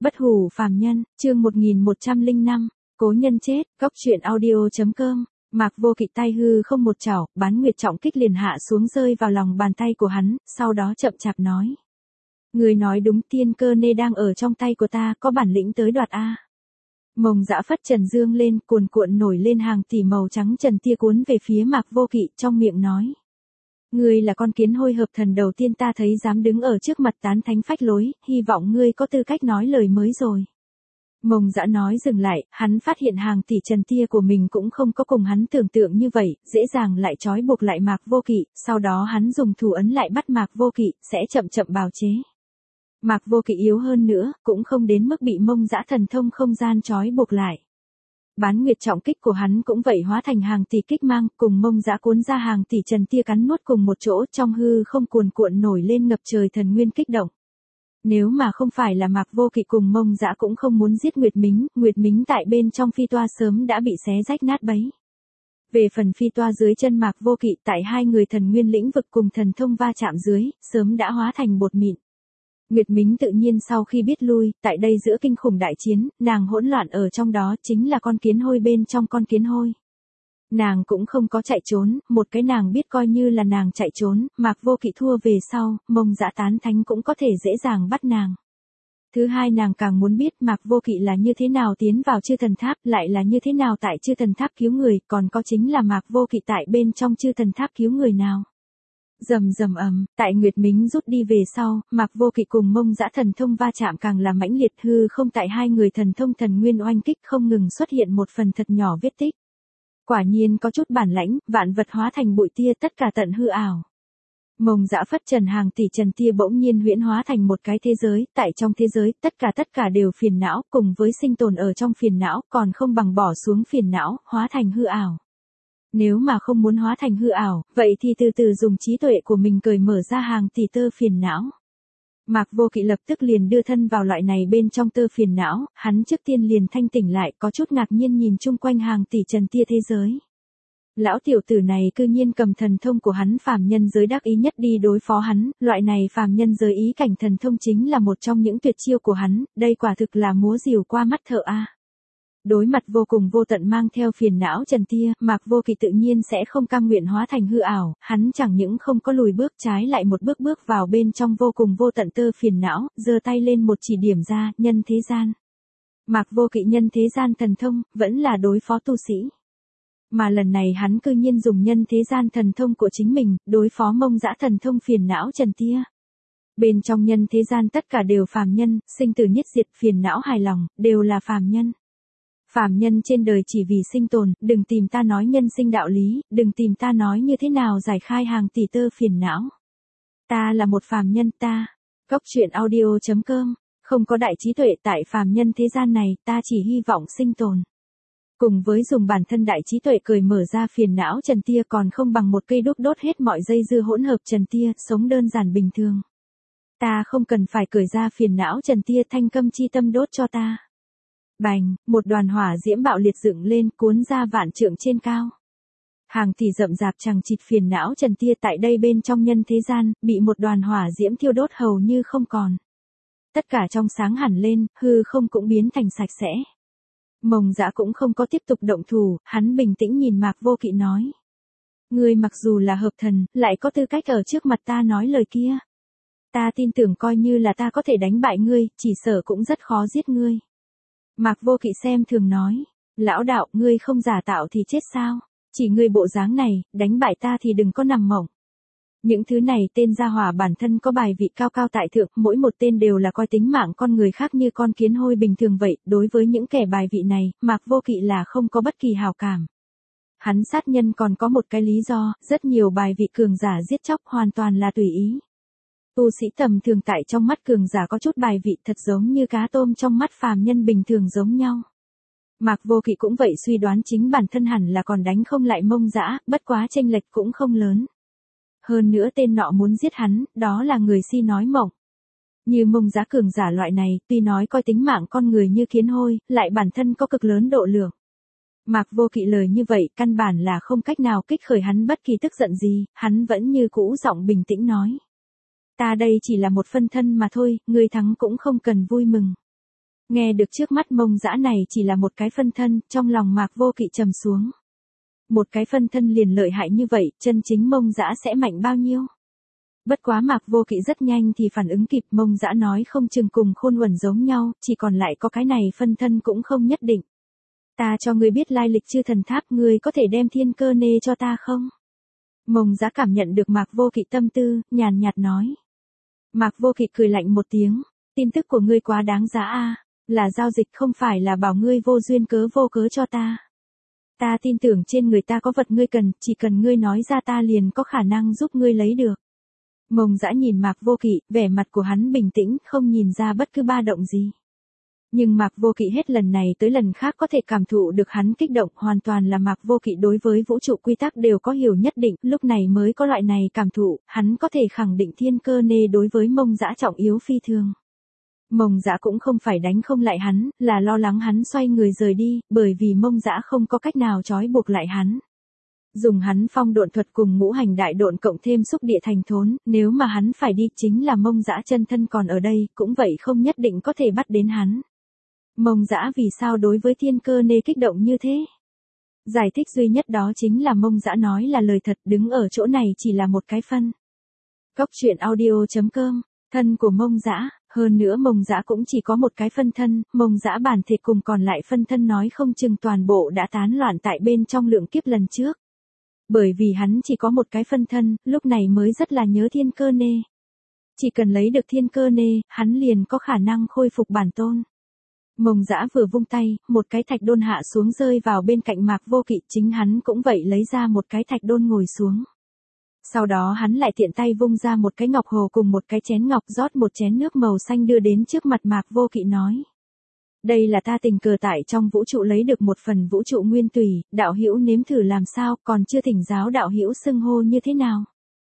Bất hủ phàm nhân, chương 1105, cố nhân chết, góc truyện audio.com. Mạc Vô Kỵ tay hư không một chảo, bán nguyệt trọng kích liền hạ xuống rơi vào lòng bàn tay của hắn, sau đó chậm chạp nói. Người nói đúng, tiên cơ nê đang ở trong tay của ta, có bản lĩnh tới đoạt a. Mông Dã phất trần dương lên, cuồn cuộn nổi lên hàng tỷ màu trắng trần tia cuốn về phía Mạc Vô Kỵ, trong miệng nói. Ngươi là con kiến hôi hợp thần đầu tiên ta thấy dám đứng ở trước mặt tán thánh phách lối, hy vọng ngươi có tư cách nói lời mới rồi. Mông Dã nói dừng lại, hắn phát hiện hàng tỷ trần tia của mình cũng không có cùng hắn tưởng tượng như vậy, dễ dàng lại trói buộc lại Mạc Vô Kỵ, sau đó hắn dùng thủ ấn lại bắt Mạc Vô Kỵ, sẽ chậm chậm bào chế. Mạc Vô Kỵ yếu hơn nữa, cũng không đến mức bị Mông Dã thần thông không gian trói buộc lại. Bán nguyệt trọng kích của hắn cũng vậy hóa thành hàng tỷ kích mang, cùng Mông Dã cuốn ra hàng tỷ trần tia cắn nuốt cùng một chỗ, trong hư không cuồn cuộn nổi lên ngập trời thần nguyên kích động. Nếu mà không phải là Mạc Vô Kỵ cùng Mông Dã cũng không muốn giết Nguyệt Mính tại bên trong phi toa sớm đã bị xé rách nát bấy. Về phần phi toa dưới chân Mạc Vô Kỵ tại hai người thần nguyên lĩnh vực cùng thần thông va chạm dưới, sớm đã hóa thành bột mịn. Nguyệt Mính tự nhiên sau khi biết lui, tại đây giữa kinh khủng đại chiến, nàng hỗn loạn ở trong đó chính là con kiến hôi bên trong con kiến hôi. Nàng cũng không có chạy trốn, một cái nàng biết coi như là nàng chạy trốn, Mạc Vô Kỵ thua về sau, Mông Dã tán thánh cũng có thể dễ dàng bắt nàng. Thứ hai, nàng càng muốn biết Mạc Vô Kỵ là như thế nào tiến vào chư thần tháp, lại là như thế nào tại chư thần tháp cứu người, còn có chính là Mạc Vô Kỵ tại bên trong chư thần tháp cứu người nào. Rầm rầm ầm, tại Nguyệt Mính rút đi về sau, Mạc Vô Kỵ cùng Mông Dã thần thông va chạm càng là mãnh liệt, hư không tại hai người thần thông thần nguyên oanh kích không ngừng xuất hiện một phần thật nhỏ vết tích. Quả nhiên có chút bản lãnh, vạn vật hóa thành bụi tia tất cả tận hư ảo. Mông Dã phất trần hàng tỷ trần tia bỗng nhiên huyễn hóa thành một cái thế giới, tại trong thế giới, tất cả đều phiền não, cùng với sinh tồn ở trong phiền não, còn không bằng bỏ xuống phiền não, hóa thành hư ảo. Nếu mà không muốn hóa thành hư ảo, vậy thì từ từ dùng trí tuệ của mình cởi mở ra hàng tỷ tơ phiền não. Mạc Vô Kỵ lập tức liền đưa thân vào loại này bên trong tơ phiền não, hắn trước tiên liền thanh tỉnh lại, có chút ngạc nhiên nhìn chung quanh hàng tỷ trần tia thế giới. Lão tiểu tử này cư nhiên cầm thần thông của hắn phàm nhân giới đắc ý nhất đi đối phó hắn, loại này phàm nhân giới ý cảnh thần thông chính là một trong những tuyệt chiêu của hắn, đây quả thực là múa rìu qua mắt thợ a. Đối mặt vô cùng vô tận mang theo phiền não trần tia, Mạc Vô Kỵ tự nhiên sẽ không cam nguyện hóa thành hư ảo, hắn chẳng những không có lùi bước trái lại một bước bước vào bên trong vô cùng vô tận tơ phiền não, giơ tay lên một chỉ điểm ra, nhân thế gian. Mạc Vô Kỵ nhân thế gian thần thông, vẫn là đối phó tu sĩ. Mà lần này hắn cư nhiên dùng nhân thế gian thần thông của chính mình, đối phó Mông Dã thần thông phiền não trần tia. Bên trong nhân thế gian tất cả đều phàm nhân, sinh tử nhất diệt, phiền não hài lòng, đều là phàm nhân. Phàm nhân trên đời chỉ vì sinh tồn, đừng tìm ta nói nhân sinh đạo lý, đừng tìm ta nói như thế nào giải khai hàng tỷ tơ phiền não. Ta là một phàm nhân ta. Góc truyện audio.com, không có đại trí tuệ tại phàm nhân thế gian này, ta chỉ hy vọng sinh tồn. Cùng với dùng bản thân đại trí tuệ cởi mở ra phiền não trần tia còn không bằng một cây đuốc đốt hết mọi dây dưa hỗn hợp trần tia, sống đơn giản bình thường. Ta không cần phải cởi ra phiền não trần tia, thanh câm chi tâm đốt cho ta. Bành, một đoàn hỏa diễm bạo liệt dựng lên cuốn ra vạn trượng trên cao. Hàng tỷ rậm rạp chằng chịt phiền não trần tia tại đây bên trong nhân thế gian, bị một đoàn hỏa diễm thiêu đốt hầu như không còn. Tất cả trong sáng hẳn lên, hư không cũng biến thành sạch sẽ. Mông Dã cũng không có tiếp tục động thủ, hắn bình tĩnh nhìn Mạc Vô Kỵ nói. Ngươi mặc dù là hợp thần, lại có tư cách ở trước mặt ta nói lời kia. Ta tin tưởng coi như là ta có thể đánh bại ngươi, chỉ sợ cũng rất khó giết ngươi. Mạc Vô Kỵ xem thường nói, lão đạo, ngươi không giả tạo thì chết sao, chỉ ngươi bộ dáng này, đánh bại ta thì đừng có nằm mộng. Những thứ này tên gia hỏa bản thân có bài vị cao cao tại thượng, mỗi một tên đều là coi tính mạng con người khác như con kiến hôi bình thường vậy, đối với những kẻ bài vị này, Mạc Vô Kỵ là không có bất kỳ hào cảm. Hắn sát nhân còn có một cái lý do, rất nhiều bài vị cường giả giết chóc hoàn toàn là tùy ý. Tu sĩ tầm thường tại trong mắt cường giả có chút bài vị thật giống như cá tôm trong mắt phàm nhân bình thường giống nhau. Mạc Vô Kỵ cũng vậy suy đoán chính bản thân hẳn là còn đánh không lại Mông Dã, bất quá chênh lệch cũng không lớn. Hơn nữa tên nọ muốn giết hắn, đó là người si nói mộng. Như Mông Dã cường giả loại này, tuy nói coi tính mạng con người như kiến hôi, lại bản thân có cực lớn độ lượng. Mạc Vô Kỵ lời như vậy, căn bản là không cách nào kích khởi hắn bất kỳ tức giận gì, hắn vẫn như cũ giọng bình tĩnh nói. Ta đây chỉ là một phân thân mà thôi, ngươi thắng cũng không cần vui mừng. Nghe được trước mắt Mông Dã này chỉ là một cái phân thân, trong lòng Mạc Vô Kỵ trầm xuống. Một cái phân thân liền lợi hại như vậy, chân chính Mông Dã sẽ mạnh bao nhiêu? Bất quá Mạc Vô Kỵ rất nhanh thì phản ứng kịp, Mông Dã nói không chừng cùng Khôn Uẩn giống nhau, chỉ còn lại có cái này phân thân cũng không nhất định. Ta cho ngươi biết lai lịch chư thần tháp, ngươi có thể đem thiên cơ nê cho ta không? Mông Dã cảm nhận được Mạc Vô Kỵ tâm tư, nhàn nhạt nói. Mạc Vô Kỵ cười lạnh một tiếng, tin tức của ngươi quá đáng giá a, là giao dịch không phải là bảo ngươi vô duyên cớ vô cớ cho ta. Ta tin tưởng trên người ta có vật ngươi cần, chỉ cần ngươi nói ra ta liền có khả năng giúp ngươi lấy được. Mông Dã nhìn Mạc Vô Kỵ, vẻ mặt của hắn bình tĩnh, không nhìn ra bất cứ ba động gì. Nhưng Mạc Vô Kỵ hết lần này tới lần khác có thể cảm thụ được hắn kích động, hoàn toàn là Mạc Vô Kỵ đối với vũ trụ quy tắc đều có hiểu nhất định, lúc này mới có loại này cảm thụ, hắn có thể khẳng định thiên cơ nê đối với Mông Dã trọng yếu phi thường. Mông Dã cũng không phải đánh không lại hắn, là lo lắng hắn xoay người rời đi, bởi vì Mông Dã không có cách nào trói buộc lại hắn. Dùng hắn phong độn thuật cùng ngũ hành đại độn cộng thêm xúc địa thành thốn, nếu mà hắn phải đi chính là Mông Dã chân thân còn ở đây, cũng vậy không nhất định có thể bắt đến hắn. Mông Dã vì sao đối với thiên cơ nê kích động như thế? Giải thích duy nhất đó chính là Mông Dã nói là lời thật, đứng ở chỗ này chỉ là một cái phân. Góc truyện audio.com, thân của Mông Dã, hơn nữa Mông Dã cũng chỉ có một cái phân thân, Mông Dã bản thể cùng còn lại phân thân nói không chừng toàn bộ đã tán loạn tại bên trong lượng kiếp lần trước. Bởi vì hắn chỉ có một cái phân thân, lúc này mới rất là nhớ thiên cơ nê. Chỉ cần lấy được thiên cơ nê, hắn liền có khả năng khôi phục bản tôn. Mông Dã vừa vung tay, một cái thạch đôn hạ xuống rơi vào bên cạnh Mạc Vô Kỵ, chính hắn cũng vậy lấy ra một cái thạch đôn ngồi xuống. Sau đó hắn lại tiện tay vung ra một cái ngọc hồ cùng một cái chén ngọc, rót một chén nước màu xanh đưa đến trước mặt Mạc Vô Kỵ nói. Đây là ta tình cờ tại trong vũ trụ lấy được một phần vũ trụ nguyên tùy, đạo hữu nếm thử làm sao, còn chưa thỉnh giáo đạo hữu xưng hô như thế nào.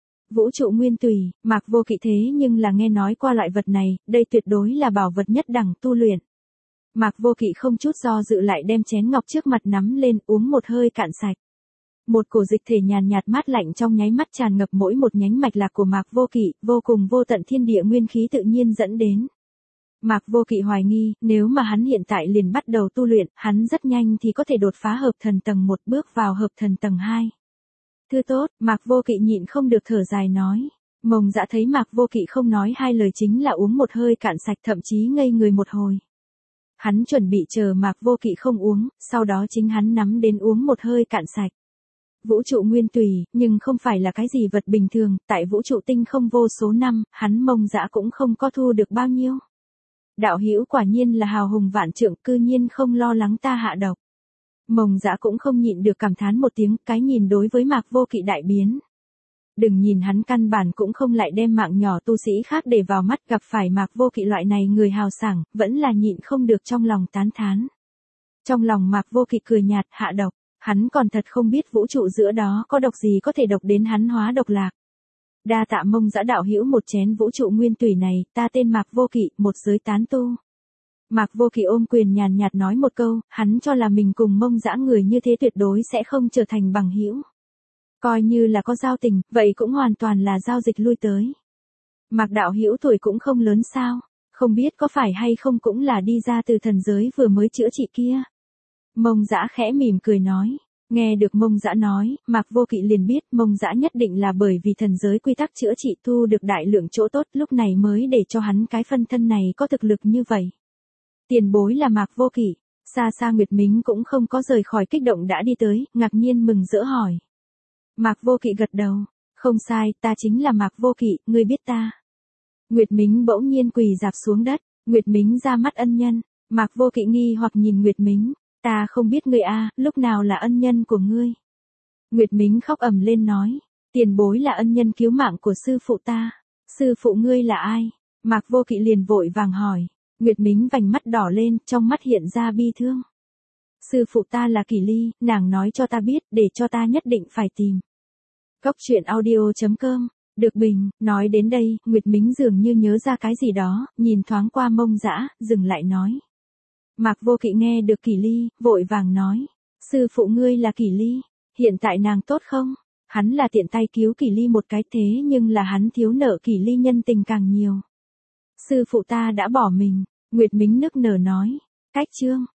Vũ trụ nguyên tùy, Mạc Vô Kỵ thế nhưng là nghe nói qua loại vật này, đây tuyệt đối là bảo vật nhất đẳng tu luyện. Mạc Vô Kỵ không chút do dự lại đem chén ngọc trước mặt nắm lên, uống một hơi cạn sạch. Một cổ dịch thể nhàn nhạt mát lạnh trong nháy mắt tràn ngập mỗi một nhánh mạch lạc của Mạc Vô Kỵ, vô cùng vô tận thiên địa nguyên khí tự nhiên dẫn đến. Mạc Vô Kỵ hoài nghi, nếu mà hắn hiện tại liền bắt đầu tu luyện, hắn rất nhanh thì có thể đột phá hợp thần tầng 1 bước vào hợp thần tầng 2. Thư tốt, Mạc Vô Kỵ nhịn không được thở dài nói. Mông Dã thấy Mạc Vô Kỵ không nói hai lời chính là uống một hơi cạn sạch, thậm chí ngây người một hồi. Hắn chuẩn bị chờ Mạc Vô Kỵ không uống, sau đó chính hắn nắm đến uống một hơi cạn sạch. Vũ trụ nguyên tùy, nhưng không phải là cái gì vật bình thường, tại vũ trụ tinh không vô số năm, hắn Mông Dã cũng không có thu được bao nhiêu. Đạo hữu quả nhiên là hào hùng vạn trượng, cư nhiên không lo lắng ta hạ độc. Mông Dã cũng không nhịn được cảm thán một tiếng, cái nhìn đối với Mạc Vô Kỵ đại biến. Đừng nhìn hắn căn bản cũng không lại đem mạng nhỏ tu sĩ khác để vào mắt, gặp phải Mạc Vô Kỵ loại này người hào sảng, vẫn là nhịn không được trong lòng tán thán. Trong lòng Mạc Vô Kỵ cười nhạt, hạ độc, hắn còn thật không biết vũ trụ giữa đó có độc gì có thể độc đến hắn hóa độc lạc. Đa tạ Mông Dã đạo hữu một chén vũ trụ nguyên tùy này, ta tên Mạc Vô Kỵ, một giới tán tu. Mạc Vô Kỵ ôm quyền nhàn nhạt nói một câu, hắn cho là mình cùng Mông Dã người như thế tuyệt đối sẽ không trở thành bằng hữu. Coi như là có giao tình, vậy cũng hoàn toàn là giao dịch lui tới. Mạc đạo hữu tuổi cũng không lớn sao, không biết có phải hay không cũng là đi ra từ thần giới vừa mới chữa trị kia. Mông Dã khẽ mỉm cười nói. Nghe được Mông Dã nói, Mạc Vô Kỵ liền biết Mông Dã nhất định là bởi vì thần giới quy tắc chữa trị thu được đại lượng chỗ tốt, lúc này mới để cho hắn cái phân thân này có thực lực như vậy. Tiền bối là Mạc Vô Kỵ, xa xa Nguyệt Mính cũng không có rời khỏi kích động đã đi tới, ngạc nhiên mừng rỡ hỏi. Mạc Vô Kỵ gật đầu, không sai, ta chính là Mạc Vô Kỵ, ngươi biết ta. Nguyệt Mính bỗng nhiên quỳ rạp xuống đất, Nguyệt Mính ra mắt ân nhân, Mạc Vô Kỵ nghi hoặc nhìn Nguyệt Mính. Ta không biết ngươi a, lúc nào là ân nhân của ngươi? Nguyệt Mính khóc ầm lên nói, tiền bối là ân nhân cứu mạng của sư phụ ta. Sư phụ ngươi là ai? Mạc Vô Kỵ liền vội vàng hỏi. Nguyệt Mính vành mắt đỏ lên, trong mắt hiện ra bi thương. Sư phụ ta là Kỷ Ly, nàng nói cho ta biết, để cho ta nhất định phải tìm. Góc truyện audio.com, được bình, nói đến đây, Nguyệt Mính dường như nhớ ra cái gì đó, nhìn thoáng qua Mông Dã, dừng lại nói. Mạc Vô Kỵ nghe được Kỷ Ly, vội vàng nói, sư phụ ngươi là Kỷ Ly, hiện tại nàng tốt không? Hắn là tiện tay cứu Kỷ Ly một cái thế nhưng là hắn thiếu nợ Kỷ Ly nhân tình càng nhiều. Sư phụ ta đã bỏ mình, Nguyệt Mính nức nở nói. Cách chương.